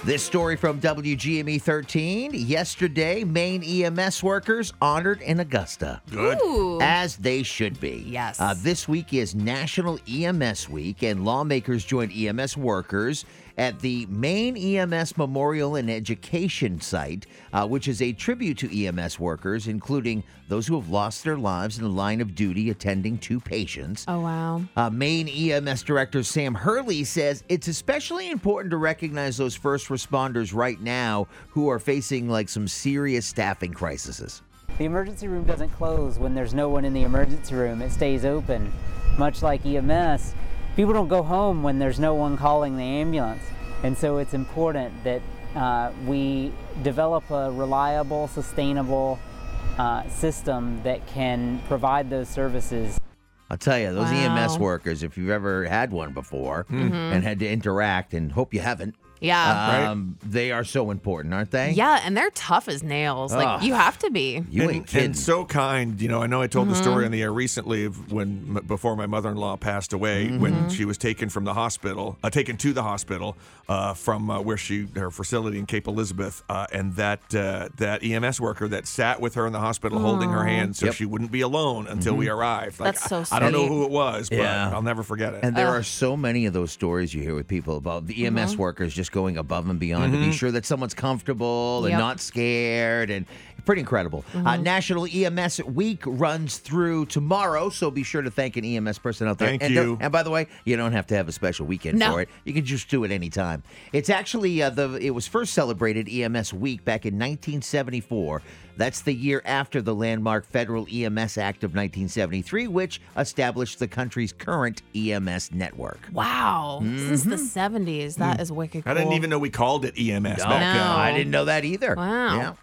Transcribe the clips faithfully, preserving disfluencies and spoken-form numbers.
This story from W G M E thirteen. Yesterday, Maine E M S workers honored in Augusta. Good. Ooh. As they should be. Yes. Uh, this week is National E M S Week, and lawmakers joined E M S workers at the Maine E M S Memorial and Education Site, uh, which is a tribute to E M S workers, including those who have lost their lives in the line of duty attending to patients. Oh, wow. Uh, Maine E M S Director Sam Hurley says it's especially important to recognize those first responders right now who are facing like some serious staffing crises. The emergency room doesn't close when there's no one in the emergency room. It stays open. Much like E M S, people don't go home when there's no one calling the ambulance. And so it's important that uh, we develop a reliable, sustainable uh, system that can provide those services. I'll tell you, those Wow. E M S workers, if you've ever had one before Mm-hmm. and had to interact, and hope you haven't, Yeah. um, they are so important, aren't they? Yeah, and they're tough as nails. Like, Ugh. you have to be. You and, ain't kidding. and so kind. You know, I know I told the Mm-hmm. story on the air recently of when m- before my mother-in-law passed away, Mm-hmm. when she was taken from the hospital, uh, taken to the hospital uh, from uh, where she her facility in Cape Elizabeth, uh, and that uh, that E M S worker that sat with her in the hospital, holding her hand so Yep. she wouldn't be alone until we arrived. Like, That's so I, I don't know sweet. who it was, but Yeah. I'll never forget it. And there are so many of those stories you hear with people about the E M S workers just going above and beyond to be sure that someone's comfortable and Yep. not scared, and pretty incredible. Uh, National E M S Week runs through tomorrow, so be sure to thank an E M S person out there. Thank and, you. don't- And by the way, you don't have to have a special weekend No. for it. You can just do it anytime. It's actually uh, the it was first celebrated E M S Week back in nineteen seventy-four. That's the year after the landmark Federal E M S Act of nineteen seventy-three, which established the country's current E M S network. Wow. Since the seventies. That is wicked cool. I didn't even know we called it E M S No, back No. then. I didn't know that either. Wow. Yeah.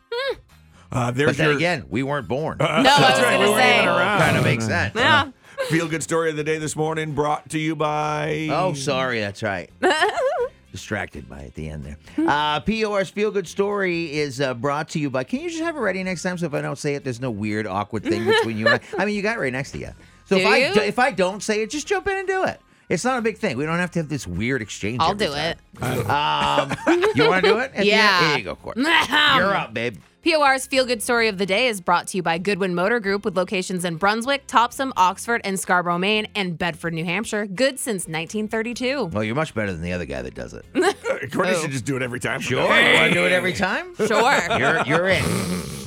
Uh, there's But then your again, we weren't born. No, I was That's right, going we to weren't say. even around. Kind of makes sense. Yeah. feel good story of the day this morning, brought to you by. Oh, sorry. That's right. Distracted by at the end there. Uh, P O R's Feel Good Story is uh, brought to you by. Can you just have it ready next time so if I don't say it, there's no weird, awkward thing between you and I? I mean, you got it right next to you. So Do if I you? do, if I don't say it, just jump in and do it. It's not a big thing. We don't have to have this weird exchange. I'll every do time. it. Um, you want to do it? At the Yeah. end? Here you go, Court. You're up, babe. P O R's Feel Good Story of the Day is brought to you by Goodwin Motor Group with locations in Brunswick, Topsom, Oxford, and Scarborough, Maine, and Bedford, New Hampshire. Good since nineteen thirty-two. Well, you're much better than the other guy that does it. Courtney Oh. should just do it every time. Sure. You want to do it every time? Sure. You're, you're in.